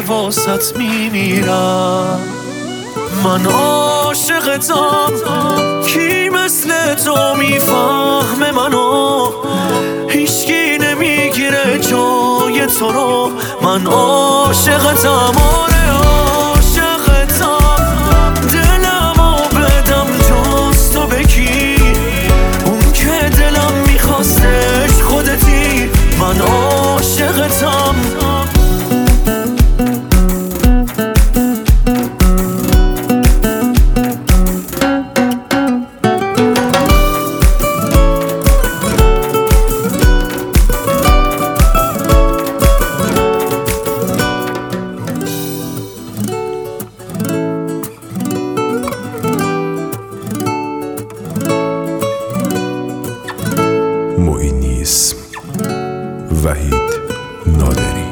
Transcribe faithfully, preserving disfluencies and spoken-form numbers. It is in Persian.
که واسط میمیرم. من عاشقتم، کی مثل تو میفهمه منو؟ هیچکی نمیگیره جای تو رو. من عاشقتم، آره عاشقتم، دلمو بدم جز تو بکی، اون که دلم میخواستش خودتی. من عاشقتم. معینی اسم، وحید نادری.